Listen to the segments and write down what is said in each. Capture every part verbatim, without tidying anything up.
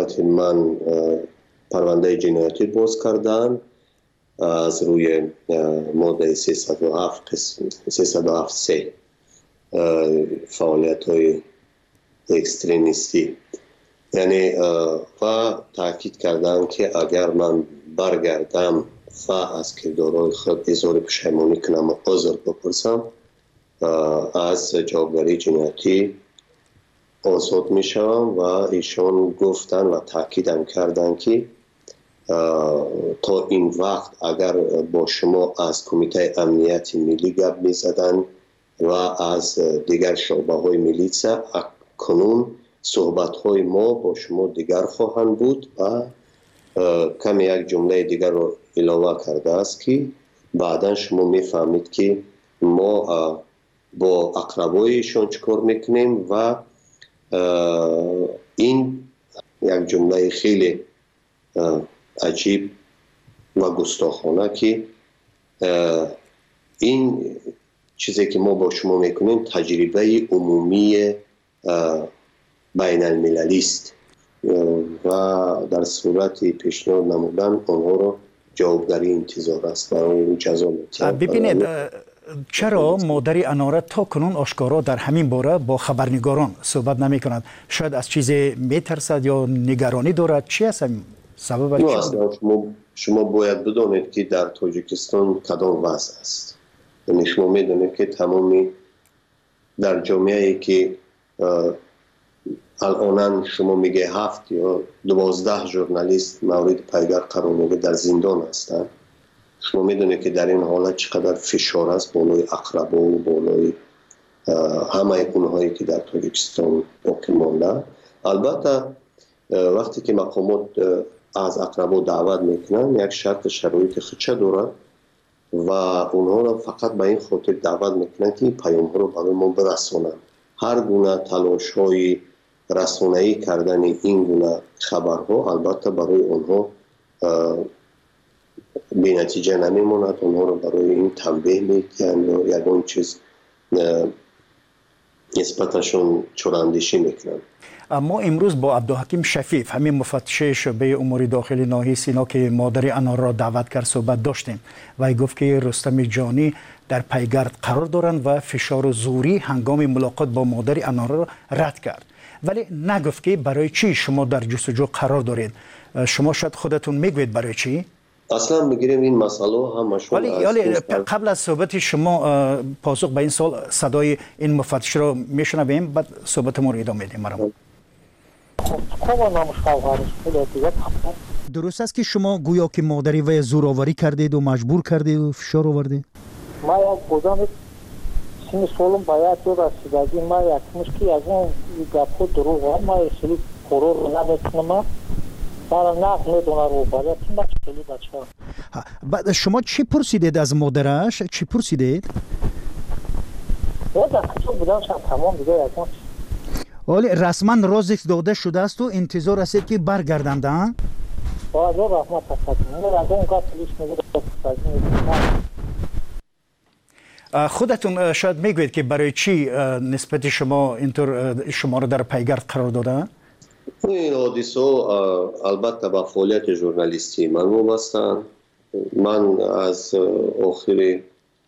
صورت من پرونده جنایتی باز کردن از روی ماده سیصد و هفت سیصد و هفت سه فعالیت های اکستریمیستی، یعنی و تاکید کردن که اگر من برگردم و از کردارهای خود اظهار پشیمانی کنم و عذر بپرسم از جوابداری جنایتی آزاد می شوم. و ایشان گفتن و تاکیدم کردن که تا این وقت اگر با شما از کمیته امنیت ملی گپ می زدن و از دیگر شعبه های میلیسا، کنون صحبت های ما با شما دیگر خواهند بود. و کمی یک جمله دیگر رو علاوه کرده است که بعدا شما میفهمید که ما با اقربایشان چکار میکنیم. و این یک جمله خیلی عجیب و گستاخانه که این چیزی که ما با شما میکنیم تجربه عمومی بین المللی است و در صورت پیشنهاد نمودن آنها را جوابداری انتظار است برای جزا می‌توان. ببینید چرا مادر اناره تا کنون آشکارا در همین باره با خبرنگاران صحبت نمی کند؟ شاید از چیزی میترسد یا نگرانی دارد؟ چی است سبب؟ نه اصلا شما, شما باید بدونید که در تاجیکستان کدام وضع است. یعنی شما میدونید که تمامی در جامعه‌ای که الان شما میگه هفت یا دوازده ژورنالیست مورد پیگر قرار میگه در زندان هستند. شما میدونید که در این حالت چقدر فشار است بالای اقربا و بالای همه اونهایی که در تاجیکستان باقی مانده. البته وقتی که مقامات از اقربا دعوت میکنن یک شرط شرایط خودشه دارد و اونها را فقط به این خاطر دعوت میکنن که پیام ها رو برای ما برسونن. هر گونه تلاش های رسانه‌ای کردن این گونه خبرها البته برای اونها بی نتیجه نمیموند. اونها رو برای این تنبیه میکنن یا یکون چیز نسبتشون چراندیشی میکنن. اما امروز با عبدالحکیم شفیف، همین مفتش شعبه امور داخلی ناحیه سینا که مادر انار را دعوت کرد صحبت داشتیم و ای گفت که رستم جانی در پیگرد قرار دارند و فشار زوری هنگام ملاقات با مادر انار را رد کرد، ولی نگفت که برای چی شما در جستجو قرار دارید. شما شاید خودتون میگوید برای چی؟ اصلا بگیریم این مسئله همشون ولی قبل از صحبت شما پاسخ به این سوال صدای این مفتش رو میشنویم، بعد صحبت ما رو ادامه میدیم. مرحبا. درست است که شما گویا که مادری و زورآوری کردید و مجبور کردید و فشار آوردید؟ ما یک بودم سین سالم باید تو رسیدگی ما یک مشکی از اون گپو دروغ ما اصلی قرار رو نمیتونم برای نقل میدونه رو باید این بچه خیلی بچه ها. بعد شما چی پرسیدید از مادرش؟ چی پرسیدید؟ باید از کجا بودم شد تمام دیگه یک مشکی. ولی رسما رازش داده شده است و انتظار است که برگردند. باید رو رحمت هستید میگه از اون که پلیس میگه خودتون شاید میگوید که برای چی نسبت شما اینطور شما رو در پیگرد قرار دادن؟ این حادثه البته با فعالیت ژورنالیستی من وابسته‌اند. من از آخر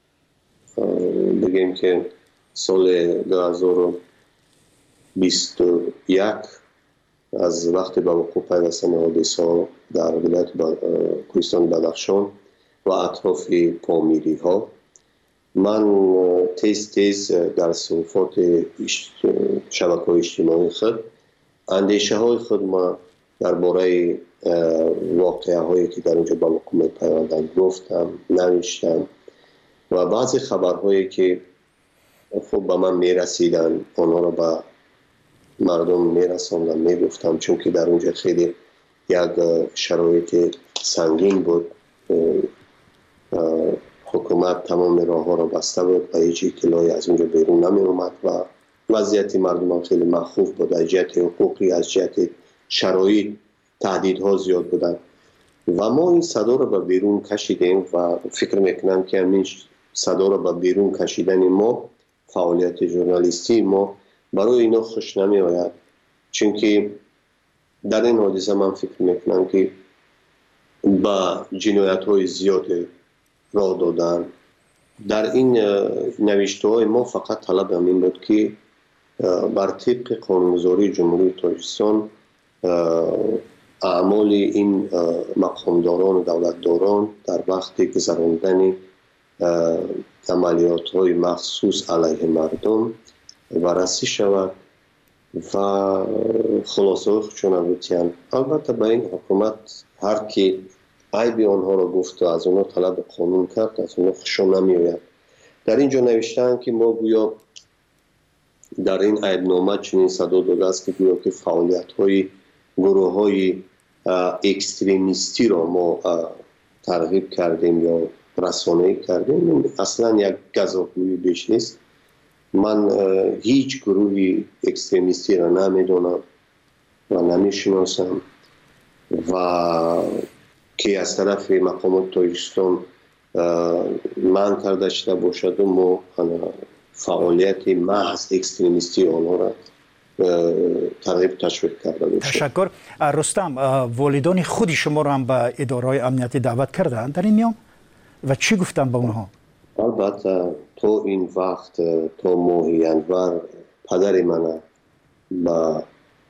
بگیم که سال دو هزار و بیست و یک از وقتی به وقوع پیوستن حادثه در ولایت کوهستان بدخشان و اطراف پامیری ها من تیز تیز در صحفات شبکه‌های اجتماعی خود اندیشه های خود ما درباره واقعه هایی که در اونجا با حکومت پیوندن گفتم، نوشتم و بعضی خبرهایی که خب به من میرسیدن آنها را به مردم میرساندم میگفتم، چون که در اونجا خیلی یک شرایط سنگین بود. حکومت تمام راه ها را بسته بود و هیچ اطلاعی از اونجا بیرون نمی اومد و وضعیت مردم هم خیلی مخوف بود. از جهت حقوقی، از جهت شرایط تهدیدها زیاد بودن و ما این صدا را به بیرون کشیدیم و فکر میکنم که همین صدا را به بیرون کشیدن ما، فعالیت ژورنالیستی ما برای اینا خوش نمی آید، چون که در این حادثه من فکر میکنم که با جنایت های زیاد راه دادن. در این نوشته های ما فقط طلب همین بود که بر طبق قانونگذاری جمهوری تاجیکستان اعمال این مقامداران و دولتداران در وقت گذراندن عملیات های مخصوص علیه مردم بررسی شود و خلاصه خودشون بتیان. البته به این حکومت هر کی عیب آنها را گفت و از آنها طلب قانون کرد از آنها خوششون نمیآید. در اینجا نوشتن که ما گویا در این عیبنامه چنین صدا داده است که گویا که فعالیت های گروه های اکستریمیستی را ما ترغیب کردیم یا رسانه‌ای کردیم. اصلا یک گزافگویی بیش نیست. من هیچ گروهی اکستریمیستی را نمیدونم و نمیشناسم و که از طرف مقامات تاجیکستان من کرده شده باشد و ما فعالیت محض اکستریمیستی آنها را ترغیب تشویق کرده باشد. تشکر. رستم، والدان خودی شما را هم به اداره‌های امنیتی دعوت کردند در این میان و چی گفتن به اونها؟ البته تو این وقت تو ماهی انور پدر من با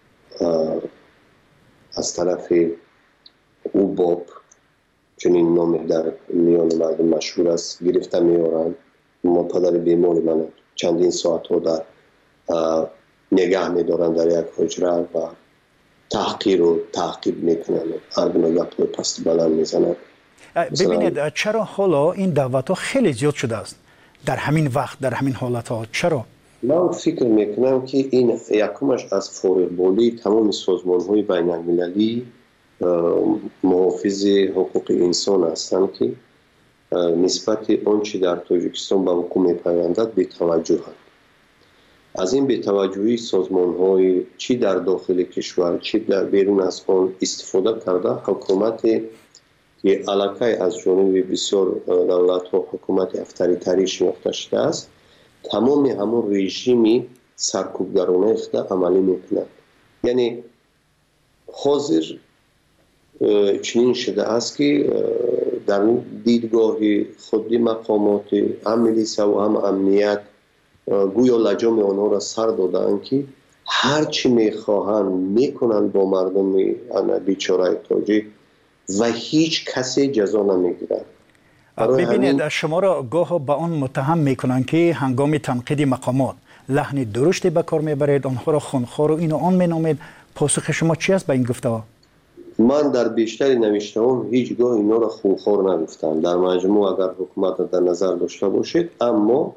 از طرف او باب چنین نام در میان مردم مشهور است گرفته میارن. ما پدر بیمار من چندین ساعت ها در نگه میدارن در یک حجره و تحقیر و تعقیب میکنن. هر گونه گپ پست بلند میزنن. ببینید چرا حالا این دعوت ها خیلی زیاد شده است در همین وقت در همین حالت ها؟ چرا؟ من فکر میکنم که این یکمش از فارغبالی تمام سازمان های بین المللی محافظ حقوق انسان هستند که نسبت آنچه در تاجیکستان به حکومت میپیوندد بی‌توجه‌اند. از این بی‌توجهی سازمان های چی در داخل کشور چی در بیرون از آن استفاده کرده حکومت که علاقه از جانب بسیار دولت ها حکومت افطاری‌تری شناخته شده است تمام همون رژیمی سرکوبگرانه اخته عملی میکنند. یعنی حاضر چنین شده است که در دیدگاه خودی مقامات هم ملیسه و هم امنیت گویا لجام آنها را سر دادند که هر چی میخواهند میکنند با مردم بیچاره تاجیک و هیچ کسی جزا نمیگیرند. ببینید شما را گاه با آن متهم میکنند که هنگام تنقید مقامات لحن درشتی به کار میبرید، آنها را خونخوار و این و آن مینامید. پاسخ شما چی است به این گفته ها؟ من در بیشتر نوشته هم هیچگاه اینا را خونخوار نگفتم. در مجموع اگر حکومت در نظر داشته باشید، اما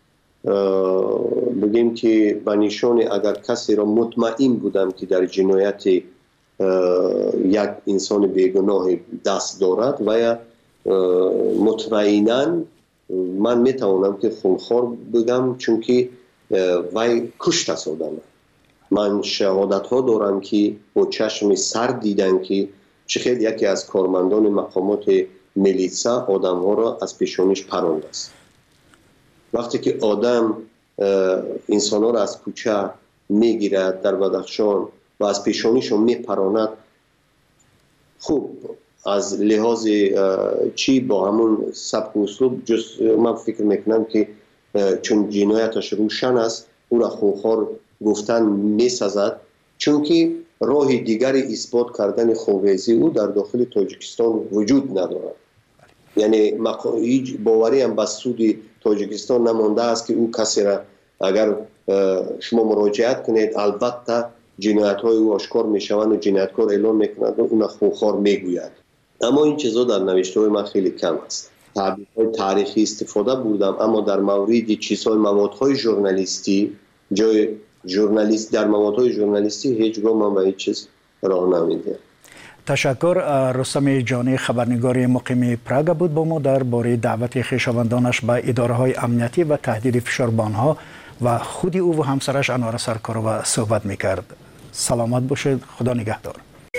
بگیم که به نشان اگر کسی را مطمئن بودم که در جنایت یک انسان بیگناه دست دارد و یا مطمئناً من میتوانم که خونخوار بگم چون که وی کشته شده. من شهادت ها دارم که با چشم سر دیدن که چقدر یکی از کارمندان مقامات میلیسا آدم ها را از پیشانیش پراند است. وقتی که آدم انسان ها را از کوچه میگیرد در بدخشان و از پیشانیشون میپراند، خوب از لحاظ چی با همون سبک و اسلوب جز من فکر میکنم که چون جنایتش روشن است او را خونخوار گفتن میسازد، چون که راه دیگری اثبات کردن خونریزی او در داخل تاجیکستان وجود ندارد. یعنی هیچ باوری هم به سود تاجیکستان نمانده است که او کسی را اگر شما مراجعت کنید البته جنایت های او آشکار میشوند و جنایتکار اعلام میکند و اون خونخوار میگوید. اما این چیزا در نوشته های من خیلی کم است. تعبیرهای تاریخی استفاده بودم، اما در مورد چیزهای موادهای ژورنالیستی جای ژورنالیست در موادهای ژورنالیستی هیچگاه من به هیچ چیز راه نمیده. تشکر. رستم جانی خبرنگار مقیم پراگ بود با ما درباره دعوت خویشاوندانش به اداره‌های امنیتی و تهدید فشار به آنها و خودی او و همسرش انوار سرکارова صحبت میکرد. سلامت باشید. خدا نگهدار.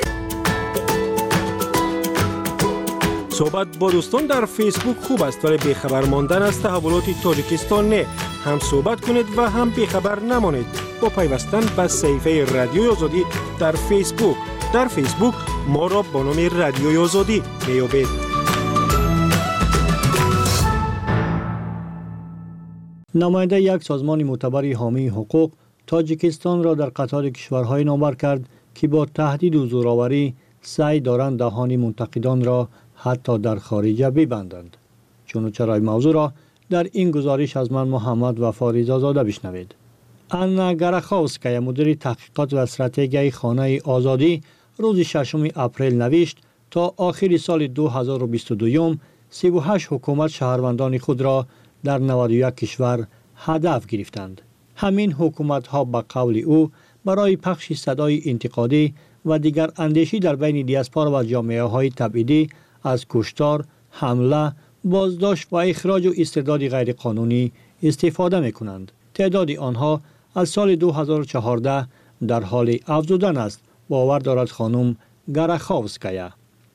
صحبت با دوستان در فیسبوک خوب است، ولی بیخبر ماندن از تحولات تاجیکستان نه. هم صحبت کنید و هم بیخبر نمانید با پیوستن به صفحه رادیوی آزادی در فیسبوک. در فیسبوک ما را با نام رادیوی آزادی میابید. نماینده یک سازمان معتبر حامی حقوق تاجیکستان را در قطار کشورهای نامور کرد که با تهدید و زورآوری سعی دارند دهان منتقدان را حتی در خارج ببندند. چون و چرای موضوع را در این گزارش از من محمد وفا رضازاده بشنوید. آنا گراخوفسکایا مدیر تحقیقات و استراتژی خانه آزادی روز ششم اپریل نوشت تا آخر سال دو هزار و بیست و دو سی و هشت حکومت شهروندان خود را در نود و یک کشور هدف گرفتند. همین حکومت ها به قول او برای پخش صدای انتقادی و دیگر اندیشی در بین دیاسپورا و جامعه های تبعیدی از کشتار، حمله، بازداشت و اخراج و استرداد غیر قانونی استفاده می کنند. تعداد آنها از سال دو هزار و چهارده در حال افزودن است، باور دارد خانم گراخوفسکایا.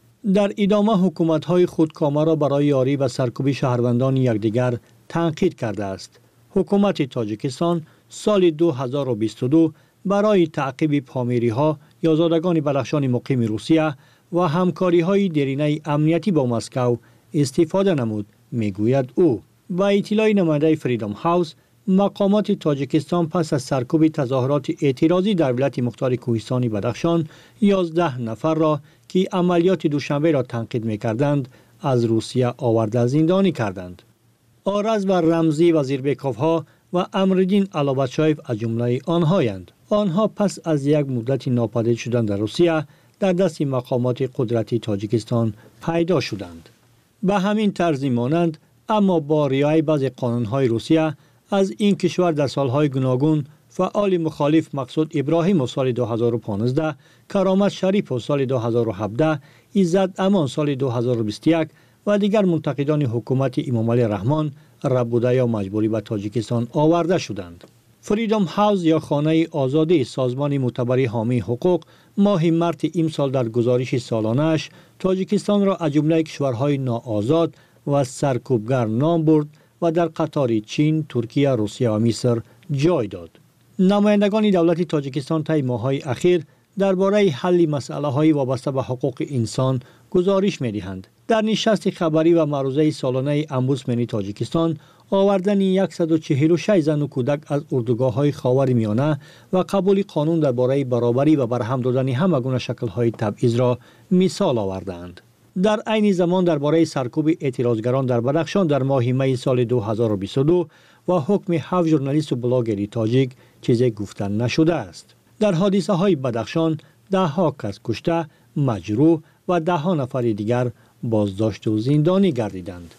در ادامه حکومت های خودکامه را برای یاری و سرکوب شهروندان یکدیگر تنقید کرده است. حکومت تاجیکستان سال دو هزار و بیست و دو برای تعقیب پامیری ها یا زادگان بدخشان مقیم روسیه و همکاری های دیرینه امنیتی با مسکو استفاده نمود، میگوید او. و اطلاع نماینده فریدم هاوس، مقامات تاجیکستان پس از سرکوب تظاهرات اعتراضی در ولایت مختار کوهستانی بدخشان یازده نفر را که عملیات دوشنبه را تنقید می‌کردند از روسیه آورده زندانی کردند. آرز و رمزی وزیربکوف‌ها و امردین علابتشایف از جمله آنهایند. آنها پس از یک مدت ناپدید شدن در روسیه در دست مقامات قدرتی تاجیکستان پیدا شدند. به همین طرز مانند اما با رعایت بعضی قانون‌های روسیه از این کشور در سالهای گوناگون فعال مخالف مقصود ابراهیم سال دو هزار و پانزده، کرامت شریف سال دو هزار و هفده، عزت امان سال دو هزار و بیست و یک و دیگر منتقدان حکومت امام علی رحمان ربوده یا مجبوری به تاجیکستان آورده شدند. فریدم هاوس یا خانه آزادی سازمان معتبر حامی حقوق ماه مارس امسال در گزارش سالانه‌اش تاجیکستان را از جمله کشورهای ناآزاد و سرکوبگر نام برد و در قطار چین، ترکیه، روسیه و مصر جای داد. نمایندگان دولت تاجیکستان طی ماه‌های اخیر درباره حل مسائل‌های وابسته به حقوق انسان گزارش می‌دهند. در نشست خبری و معروضه سالانه امبودسمن تاجیکستان آوردن صد و چهل و شش زن و کودک از اردوگاه‌های خاورمیانه و قبول قانون درباره برابری و برهم دادن همگونه شکل‌های تبعیض را مثال آوردند. در عین زمان درباره سرکوب اعتراضگران در بدخشان در ماه می سال دو هزار و بیست و دو و حکم هفت ژورنالیست و بلاگری تاجیک چیزی گفتن نشده است. در حادثه های بدخشان ده ها کس کشته، مجروح و ده ها نفر دیگر بازداشت و زندانی گردیدند.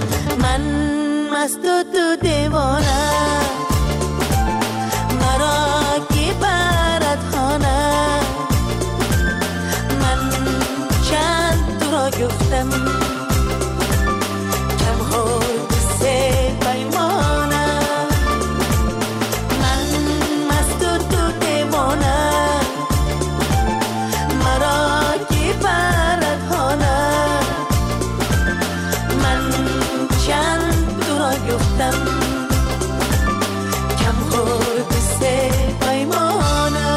من مست و تو دیوانه مرا کی برات خانه من چند تو را گفتم کم خود سه پیمانه من مست و تو دیوانه مرا کی برات خانه من چند تو را گفتم کم خورد سه پیمانه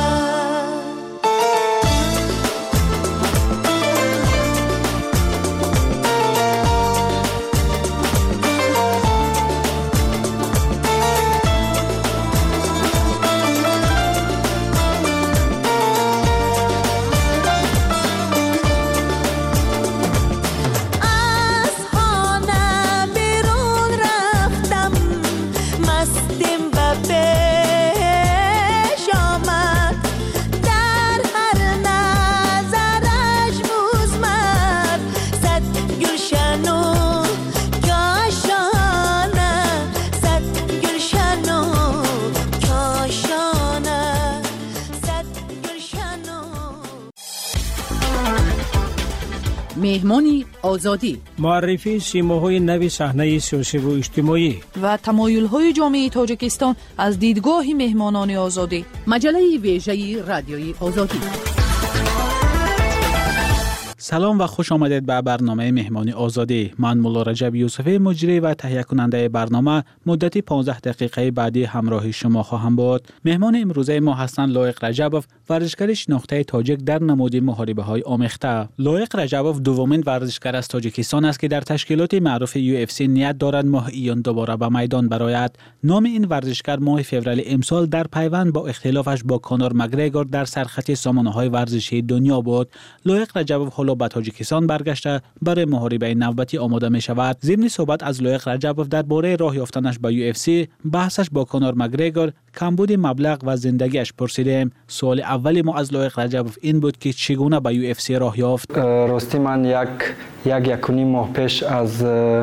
مهمانی آزادی، معرفی سیماهای نوی صحنه سیاسی و اجتماعی و تمایل‌های جامعه تاجیکستان از دیدگاه مهمانان آزادی. مجله ویژه رادیوی آزادی. سلام و خوش آمدید به برنامه مهمانی آزادی. من مولا رجب یوسفی مجری و تهیه کننده برنامه مدتی پانزده دقیقه بعدی همراه شما خواهم بود. مهمان امروزه ما هستند لایق رجبوف، ورزشکار شناخته تاجیک در نماد محاربه های آمیخته. لایق رجبوف دومین ورزشکار از تاجیکستان است که در تشکیلات معروف یو اف سی نیت دارد ماه ایون دوباره به میدان برآید. نام این ورزشکار ماه فوریه امسال در پیوند با اختلافش با کانور مگریگور در سرخط سامانه‌های ورزشی دنیا بود. لایق رجبوف حالا به تاجیکستان برگشته برای محاربه نوبتی آماده می شود. ضمن صحبت از لایق رجبوف درباره راه یافتنش به یو اف سی، بحثش با کانور مگریگور، کمبود مبلغ و زندگیش پرسیدیم. سوال اولی ما از لایق رجبوف این بود که چگونه به یو اف سی راه یافت. راستی من یک یک یکونی ماه پیش از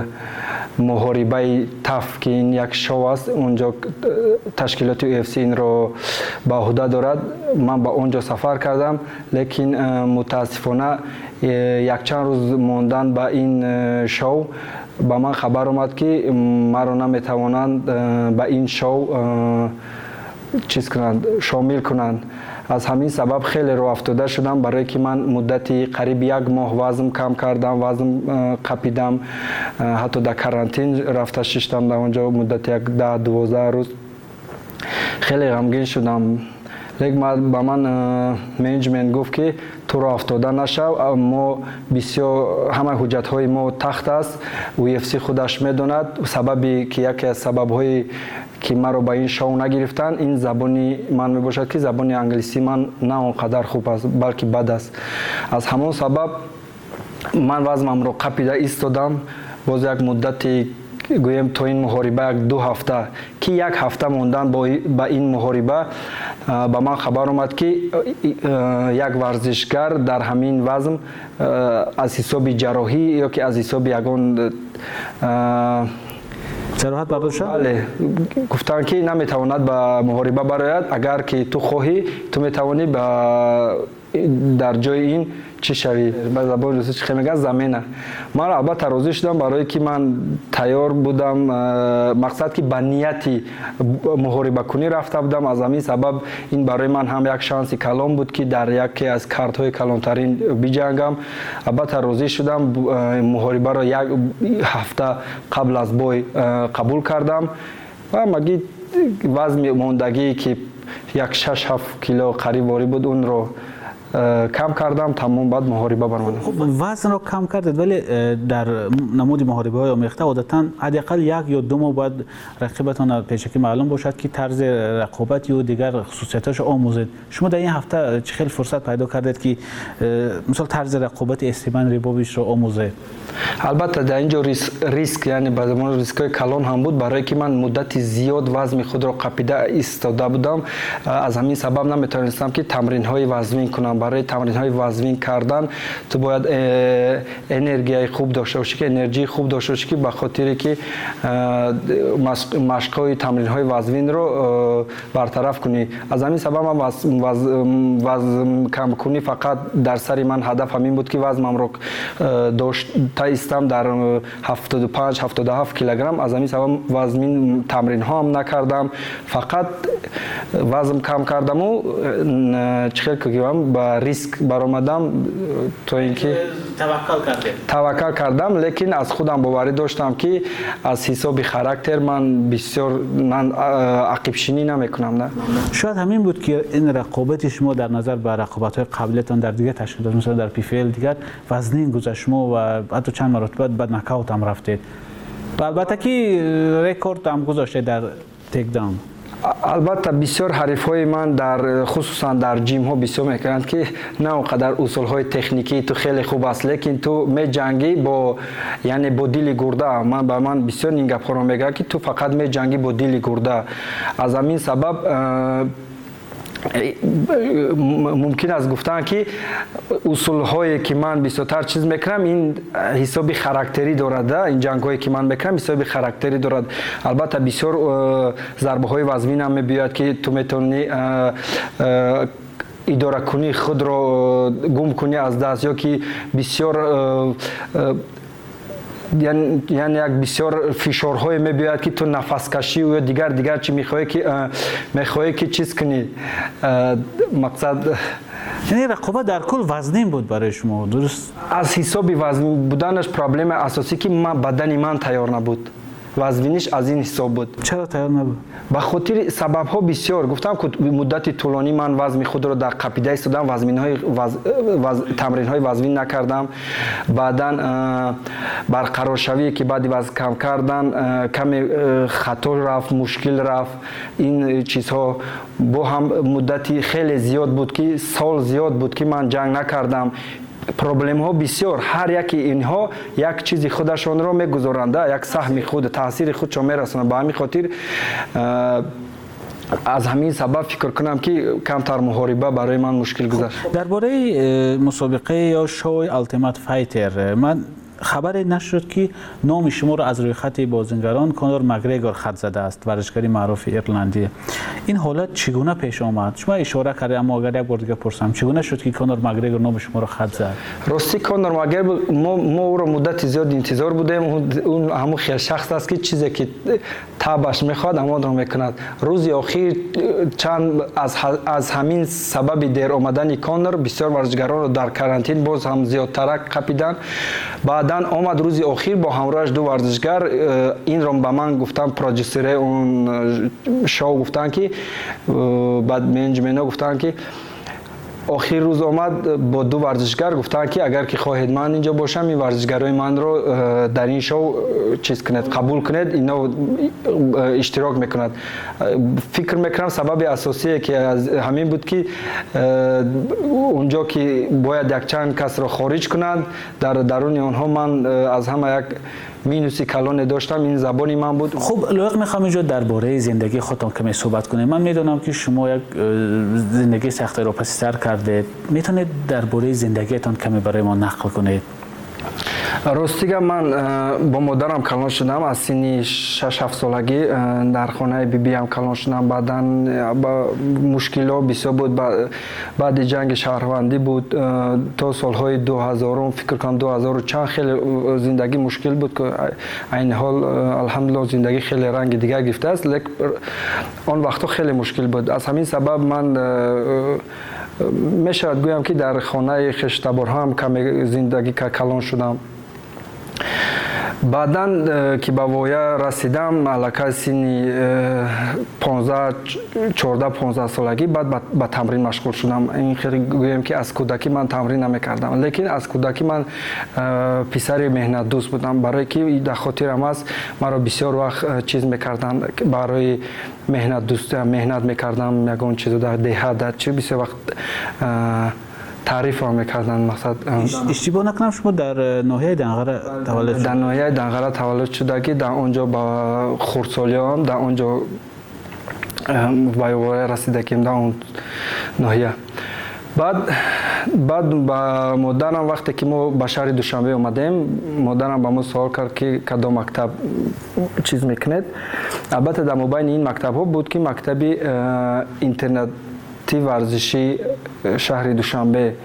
محاربه تف که این یک شو است اونجا تشکیلات یو اف سی این رو به عهده دارد، من به اونجا سفر کردم، لیکن متاسفانه یک چند روز ماندن به این شو به من خبر اومد که مرا نمیتوانند به این شو چیز کنند، شامل کنند. از همین سبب خیلی رو افتاده شدم، برای که من مدتی قریب یک ماه وزن کم کردم، وزن قپیدم، حتی در کرانتین رفته ششتم در اونجا مدت یک ده دوازده روز. خیلی غمگین شدم، لیکن با من منیجمنت گفت که تو را افتاده نشو، ما بسیار همه حجت های ما تخت است، یو اف سی خودش میدوند. سببی که یکی از سبب های که مرا با این شو نگرفتن این زبانی من می باشد که زبانی انگلیسی من نه اونقدر خوب است بلکه بد است. از همون سبب من وزنم رو قپیده ایستادم. باز یک مدتی گویم تا این محاربه یک دو هفته که یک هفته موندن با این محاربه با من خبر اومد که یک ورزشکار در همین وزن از حساب جراحی یا که از حساب یگان جراحت برداشت؟ بله، گفتن که نمیتواند به محاربه برآید، اگر که تو خواهی تو میتوانی در جای این چی شوی. به زبان روسی چی میگن زمینه. من البته راضی شدم برای که من تیار بودم، مقصد که به نیتی محاربه کنی رفته بودم. از همین سبب این برای من هم یک شانس کلان بود که در یکی از کارت های کلانترین بجنگم. البته راضی شدم، محاربه را یک هفته قبل از بای قبول کردم و مگی وزن ماندگی که یک شش هفت کیلو قریب واری بود اون رو کم کردم، تمام بعد محاربه برمانم. خب وزن رو کم کردید، ولی در نمود محاربه های آمیخته عادتا حداقل یک یا دو ماه بعد رقیبتان پیشکی معلوم باشد که طرز رقابت یا دیگر خصوصیتاش آموزید. شما در این هفته چه خیلی فرصت پیدا کردید که مثلا طرز رقابت استیون ریبوویچ رو آموزید؟ البته در اینجا ریسک, ریسک یعنی به زمان ریسکای کلان هم بود، برای که من مدت زیاد وزن خود را قپیده ایستاده بودم. از همین سبب نمیتونستم که تمرین های وزنین کنم. برای تمرین های وزنین کردن تو باید انرژی خوب داشته باشی، که انرژی خوب داشته باشی که به خاطر که مشق های تمرین های وزنین رو برطرف کنی. از همین سبب من وزن کم کنی فقط در سر من هدف همین بود که وزنم رو داشت ایستم در هفتاد و پنج هفتاد و هفت کیلوگرم. از همین سبب وزن تمرین ها هم نکردم، فقط وزن کم کردم و چخیل که با ریسک برآمدم تا اینکه توکل کردم توکل کردم لیکن از خودم باوری داشتم که از حساب خاراکتر من بسیار من عقب شینی نمیکنم. نه شاید همین بود که این رقابت شما در نظر به رقابت های قبلیتان در دیگه تشکیلات مثلا در پی فی ال دیگر وزنین گذشت شما و حتی چند مرتبه بعد نکاوت هم رفتید. البته که رکورد هم گذاشته در تیک داون. البته بسیار حریفای من در خصوصا در جیم ها بسیار میکنند که نه اونقدر اصول های تکنیکی تو خیلی خوب است، لیکن تو می جنگی با یعنی با دیل گرده. من با من بسیار این گپ ها میگه که تو فقط می جنگی با دیل گرده. از همین سبب ممکن است گفتن که اصول هایی که من بسیار چیز میکنم این حسابی خاراکتری دارد. این جنگ هایی که من میکنم حسابی خاراکتری دارد. البته بسیار ضربه های وزمین هم میبیاد که تو میتونی اداره کنی، خود را گم کنی از دست، یا که بسیار یعنی یعنی یک بسیار فشارهای میبیاد که تو نفس کشی و دیگر دیگر چی میخوای که میخوای که چیز کنی، مقصد یعنی رقابت در کل وزنین بود برای شما، درست؟ از حساب وزن بودنش پرابلم اساسی که من بدن من تیار نبود. وزنش از این حساب بود. چرا تیار نبود؟ به خاطر سبب ها بسیار. گفتم که مدت طولانی من وزن خود را در قپیده ایستادم، وزن های وز... وز... تمرین های وزنی نکردم. بعداً برقرار شوی که بعد وزن کم کردن کم خطا رفت، مشکل رفت. این چیزها با هم مدتی خیلی زیاد بود که سال زیاد بود که من جنگ نکردم. پروبلم ها بسیار، هر یکی اینها یک چیزی خودشان را میگذارند، یک سهم خود تاثیر خودشان میرسونند. به همین خاطر از همین سبب فکر کنم که کمتر محاربه برای من مشکل گذشت. درباره مسابقه یا شوی التیمت فایتر من خبری نشد که نام شما را از روی خط بازیگران کانور مگریگور خط زده است، ورزشکاری معروف ایرلندی. این حالت چگونه پیش آمد؟ شما اشاره کردید اما اگر یک بار دیگه پرسم چگونه شد که کانور مگریگور نام شما را خط زد؟ راستی کانور مگریگور ما ما او را مدت زیاد انتظار بودیم. اون همون خیلی شخص است که چیزی که تابش میخواد اما را میکند. روز اخیر چند از از همین سبب دیر آمدن کانور بسیار ورزشکاران را در کرانتین باز هم زیادتر قپیدن. بعد آمد روز اخیر با همراهش دو ورزشگر این را به من گفتن، پروژیسر اون شو گفتن که بعد منیجمنت گفتن که آخر روز آمد با دو ورزشگر گفتن که اگر که خواهید من اینجا باشم این ورزشگرای من رو در این شو چیز کنید، قبول کنید، اینا اشتراک میکنند. فکر میکنم سبب اساسی که از همین بود که اونجا که باید یک چند کس را خارج کنند، در درون آنها من از همه یک مینوسی کلان داشتم، این زبانی من بود. خب لایق میخوام اینجا درباره زندگی خودتان کمی صحبت کنیم. من میدونم که شما یک زندگی سخت را پس سر کردید، میتونید درباره زندگیتان کمی برای ما نقل کنید؟ راستیگه من با مادرم کلان شدم از سنی شش هفت سالگی، در خانه بی بی هم کلان شدم. بعدا با مشکلات بسیار بود، بعد جنگ شهروندی بود تا سالهای دو هزار، فکر کنم دو هزار و چند خیلی زندگی مشکل بود که این حال الحمدلله زندگی خیلی رنگ دیگر گرفته است، لیکن آن وقتا خیلی مشکل بود. از همین سبب من میشود گویم که در خانه خشتبار هم کمی زندگی کلان شدم. بعداً که به وایه رسیدم علاقه سنی پانزده چهارده پانزده سالگی بعد به تمرین مشغول شدم. این خیلی گویم که از کودکی من تمرین نمیکردم، لیکن از کودکی من پسر مهنت دوست بودم، برای که در خاطرم است مرا بسیار وقت چیز میکردن برای مهنت دوست مهنت میکردم، یگان چیز در دهه در چه بسیار وقت تعریف را میکردن. مقصد اشتباه نکنم شما در ناحیه دنغره تولد شد؟ در ناحیه دنغره تولد شدگی، در اونجا با خردسالیام در اونجا وایواره رسیدگیم در اون ناحیه. بعد بعد با مادرم وقتی که ما به شهر دوشنبه اومدیم، مادرم با ما سوال کرد که کدام مکتب چیز میکنید. البته در مابین این مکتب ها بود که مکتب اینترنت ورزشی شهر دوشنبه.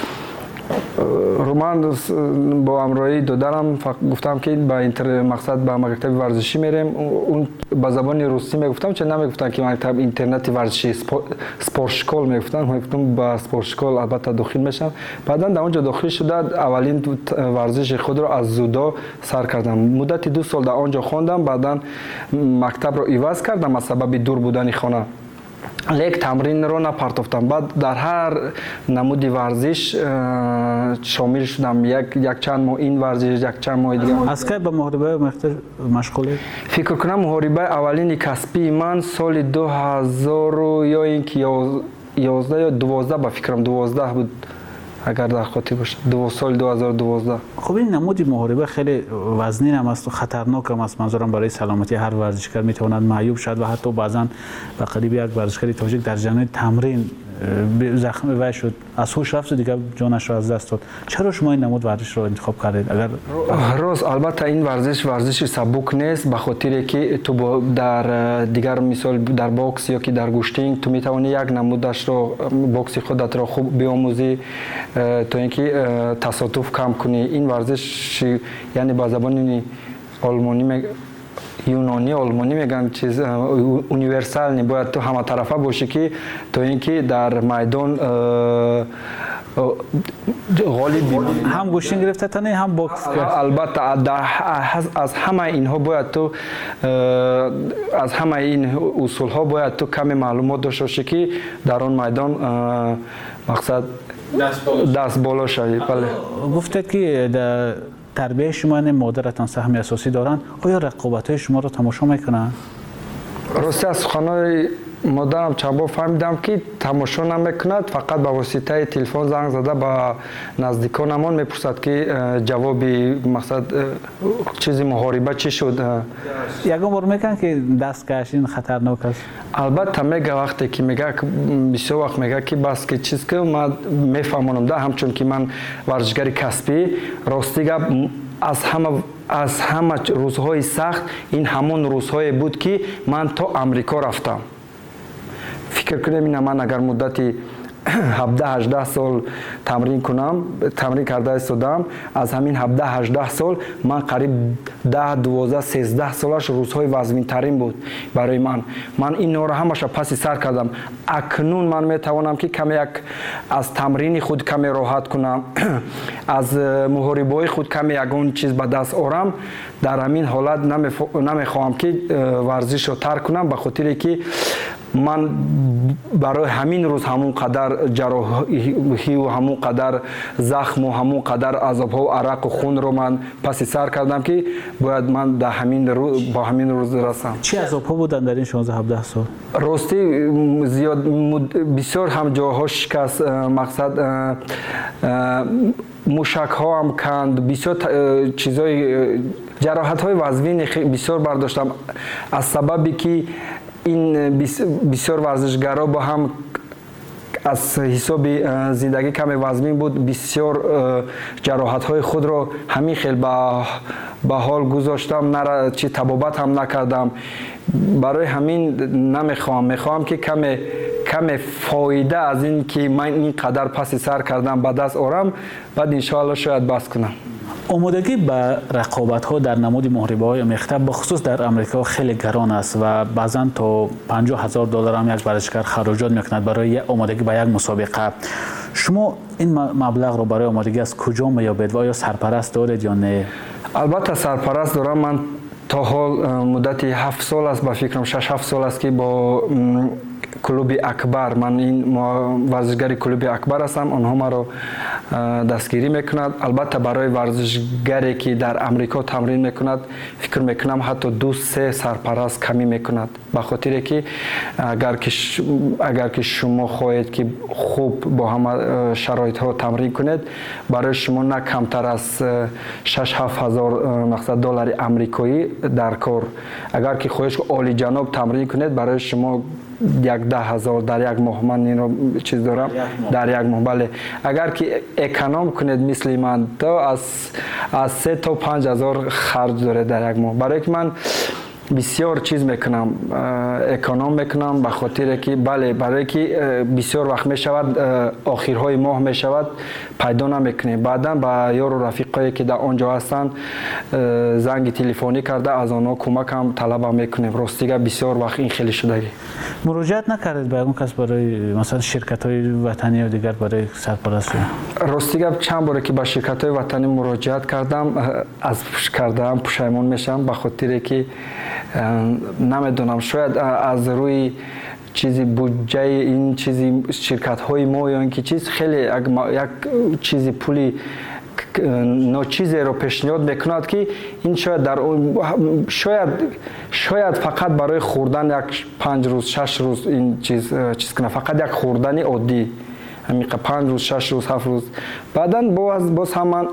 من با همراهی دادرم گفتم که با اینتر مقصد به مکتب ورزشی میریم. اون با زبان روسی میگفتم، چه نمیگفتن که مکتب اینترنت ورزشی سپورت شکول میگفتن. من گفتم با سپورت شکول البته داخل میشم. بعدا در اونجا داخل شده اولین ورزش خود را از زودا سر کردم. مدت دو سال در اونجا خواندم، بعدا مکتب را عوض کردم از سبب دور بودن خانه، لیک تمرین رو نپرتافتم. بعد در هر نمودی ورزش شامل شدم، یک یک چند ماه این ورزش، یک چند ماه دیگه. از کی به محاربه مشغولی؟ فکر کنم محاربه اولین کسبی من سال دو هزار یا اینکه یازده یا دوازده با فکرم دوازده بود اگر در خاطر باشه، دو سال دو هزار و دوازده. خب این نمودی محاربه خیلی وزنین هم است و خطرناک هم است. منظورم برای سلامتی هر ورزشکار میتواند معیوب شد و حتی بعضا به قریب یک ورزشکار تاجیک در جریان تمرین زخمی وی شد، از هوش رفت دیگه جانش را از دست داد. چرا شما این نمود ورزش را انتخاب کردید؟ اگر راست البته این ورزش ورزش سبک نیست، به خاطر که تو در دیگر مثال در باکس یا که در گوشتینگ تو میتوانی یک نمودش رو باکس خودت را خوب بیاموزی تا اینکه تصادف کم کنی. این ورزش یعنی با زبان آلمانی юнонӣ олмонӣ мегӯям чиз универсални бояд ту ҳаматарафа бошӣ ки то ин ки дар майдон غالب هم گوشین گرفته تنه هم باکس کرد. البته از همه اینها باید تو از همه این اصول ها باید تو کمی معلومات داشته باشی که در آن میدان مقصد دست بالا شوی. بله. گفتید که در تربیت شما مادرتان سهم اساسی دارند. آیا رقابت های شما را تماشا میکنند؟ راستی از خانه مادرم چند بار فهمیدم که تماشا نمیکند، فقط با واسطه تلفن زنگ زده با نزدیکانمان میپرسد که جوابی مقصد چیزی محاربه چی شد. یکم بار میگن که دست کشین خطرناک است. البته میگه وقتی که میگه بسیار وقت میگه که بس که چیز که من میفهمونم ده همچون که من ورزشگر کسبی راستی گپ از همه از همه روزهای سخت این همون روزهای بود که من تا امریکا رفتم. فکر کنم این من اگر مدتی هفده هجده سال تمرین کنم تمرین کرده استادم از همین هفده هجده سال من قریب ده دوازده سیزده سالش روزهای وزمین ترین بود برای من. من این نور همش پس سر کردم. اکنون من میتوانم که کمی یک از تمرین خود کمی راحت کنم از محاربای خود کمی یگون چیز به دست آورم. در همین حالت نمیخواهم که ورزش رو ترک کنم به خاطر که من برای همین روز همون قدر جراحی و همون قدر زخم و همون قدر عذاب ها و عرق و خون رو من پس سر کردم که باید من در همین روز با همین روز رسم. چه عذاب ها بودن در این شانزده هفده سال؟ راستی زیاد بسیار هم جاها شکست مقصد موشک ها هم کند بسیار چیزای جراحت های وزوین بسیار برداشتم از سببی که این بسیار ورزشگرا با هم از حساب زندگی کم وزمین بود بسیار جراحت های خود را همین خیلی به حال گذاشتم نره چی طبابت هم نکردم. برای همین نمیخوام میخوام که کم کم فایده از این که من این قدر پس سر کردم به دست آورم بعد انشاءالله شاید بس کنم. آمادگی به رقابت ها در نمود محاربه های آمیخته بخصوص در امریکا خیلی گران است و بعضا تا پنجاه هزار دلار هم یک ورزشکار خراجات میکند برای آمادگی به یک مسابقه. شما این مبلغ رو برای آمادگی از کجا میابید و آیا سرپرست دارید یا نه؟ البته سرپرست دارم. من تا حال مدتی هفت سال است با فکرم شش هفت سال است که با کلوب اکبر من این ورزشگر کلوب اکبر هستم. آنها ما رو دستگیری میکند. البته برای ورزشگری که در امریکا تمرین میکند فکر میکنم حتی دو سه سرپرست کمی میکند به خاطر که اگر که اگر که شما خواهید که خوب با همه شرایط ها تمرین کنید برای شما نه کمتر از شش هفت هزار مقصد دلار آمریکایی در کار. اگر که خواهید عالی جناب تمرین کنید برای شما یک ده هزار در یک ماه من این رو چیز دارم در یک ماه. بله اگر که اکانوم کنید مثل من تو از از سه تا پنج هزار خرج داره در یک ماه. برای که من بسیار چیز میکنم اکانوم میکنم به خاطر که بله برای که بسیار وقت میشود آخرهای ماه میشود پیدا نمیکنه. بعدا با یار و رفیقایی که در آنجا هستند زنگ تلفنی کرده از آنها کمک هم طلب میکنیم. راستیگه بسیار وقت این خیلی شدگی. مراجعت نکردید به اون کس برای مثلا شرکت های وطنی و دیگر برای سرپرستی؟ راستیگه چند باره که با شرکت های وطنی مراجعت کردم از کردم پشیمون میشم به خاطر که نمیدونم شاید از روی چیزی بودجه این چیزی شرکت های ما یا اینکه چیز خیلی یک چیزی پولی ناچیزی رو پیشنهاد میکند که این شاید در شاید شاید فقط برای خوردن یک پنج روز شش روز این چیز چیز کنه فقط یک خوردن عادی همین پنج روز شش روز هفت روز بعداً باز باز هم من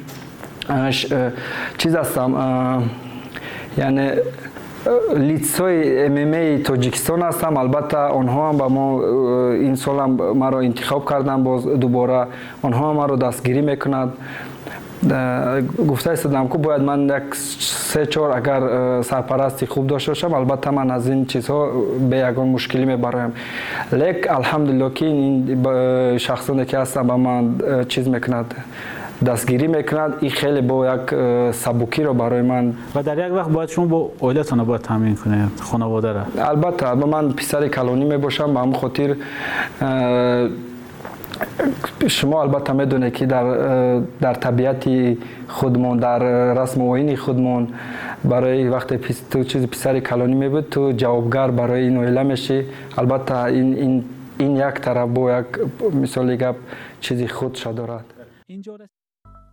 چیز هستم یعنی لیتسای ام ام ای تاجیکستان هستم. البته آنها هم با ما این سال هم ما رو انتخاب کردن باز دوباره آنها ما رو دستگیری میکنند. گفته استادم که باید من یک سه چهار اگر سرپرستی خوب داشته باشم البته من از این چیزها به یگان مشکلی میبرایم. لیک الحمدلله که این شخصانی که هستن با من چیز میکند دستگیری میکنند. این خیلی با یک سبکی رو برای من و در یک وقت باید شما با عائلتون باید تامین کنید خانواده را. البته من پسر کلانی می باشم، به همین خاطر شما البته میدونید که در در طبیعت خودمون، در رسم و آیین خودمون، برای وقتی تو چیز پسر کلانی می بود تو جوابگر برای این عائله میشی. البته این این این یک طرف با یک مثال گپ چیزی خودش دارد.